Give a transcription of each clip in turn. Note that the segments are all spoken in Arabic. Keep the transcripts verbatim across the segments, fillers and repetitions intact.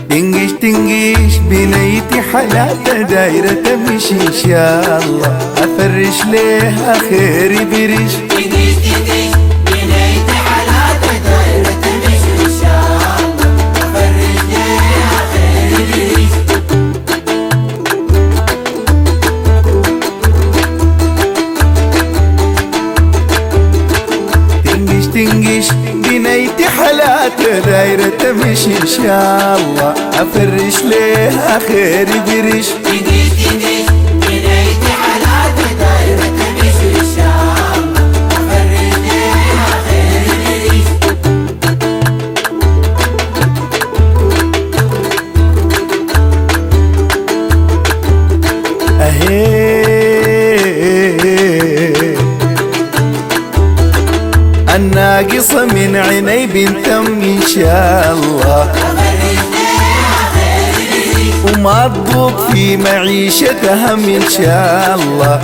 تنقش تنقش بنيتي حالات دايرة تمشي إن شاء الله أفرش ليها خيري بريش. تنقش تنقش بنيتي حالات دايرة تمشي إن شاء الله أفرش ليها خيري بريش. تنقش تنقش بنيتي حالات دايرة تمشي إن شاء الله أفرش ليها خيري بريش. تنقش تنقش بنيتي حالات دايرة تمشي إن شاء الله أفرش ليها خيري بريش. أهي الناقصة من عيني بنتم إن شاء الله وما تضوق في معيشتها إن شاء الله.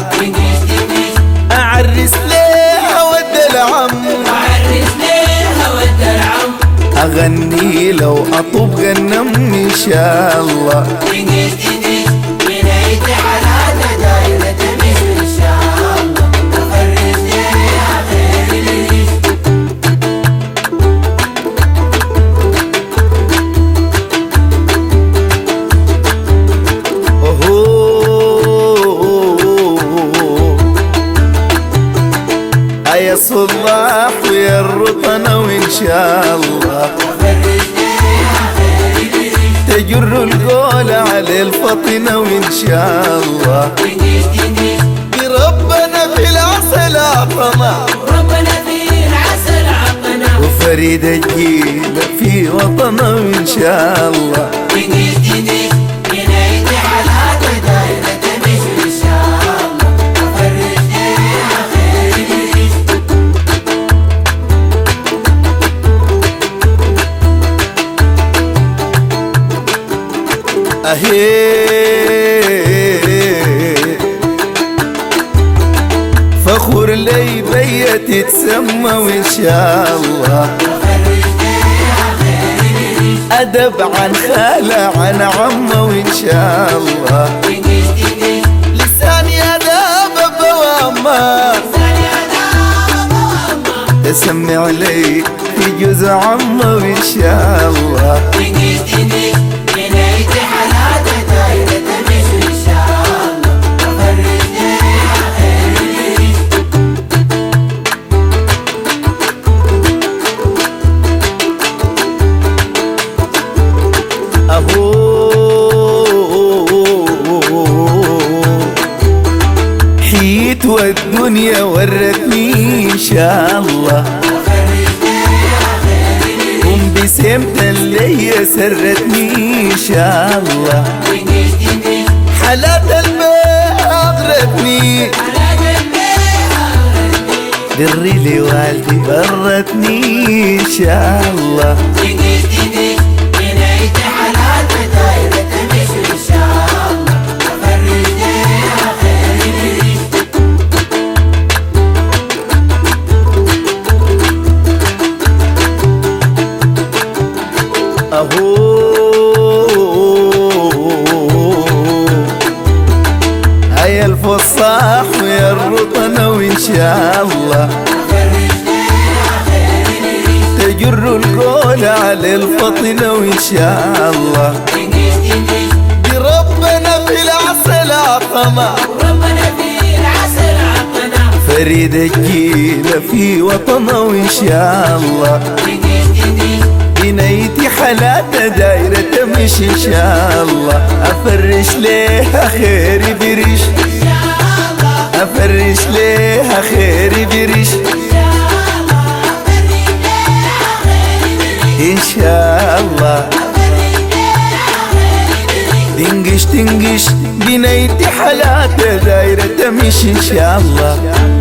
أعرس ليها ود العم أعرس ليها ود العم أغني لو أطوب غنم إن شاء الله. تنقش تنقش بنيتي حالات دايرة تمشي إن شاء الله أفرش ليها خيري بريش. يا صباح ويا الرطنة وإن شاء الله تجر القول على الفطنة وإن شاء الله. بربنا في العسل عطنا ربنا في العسل عطنا وفريد الجيل في وطنه وإن شاء الله. تنقش تنقش بنيتي حالات دايرة تمشي إن شاء الله أفرش ليها خيري بريش. أهي فخور لي بيا تتسمى وإن شاء الله أدب عن خالة عن عمة وإن شاء الله. لساني أدب بوامة تسمع لي في جزء عمة وإن شاء الله. تنقش تنقش بنيتي حالات دايرة تمشي إن شاء الله أفرش ليها خيري بريش. أهو حيت والدنيا ورتني إن شاء الله قم بسمت اللي سرتني إن شاء الله. حالات البيع أغرتني دري لي والدي غرتني إن شاء الله. تنقش تنقش بنيتي حالات دايرة تمشي إن شاء الله أفرش ليها خيري بريش. أهو هيا الفصاح ويا الرطنة وإن شاء الله تجر القول على الفطنة وإن شاء الله. بربنا في العسل عطنا ربنا في العسل عطنا فريد الجيل في وطنه وإن شاء الله. بنيتي حالات دايرة تمشي إن شاء الله أفرش ليها خيري بريش. أفرش ليها خيري بريش إن شاء الله. تنقش تنقش بنيتي حالات دايرة تمشي إن شاء الله.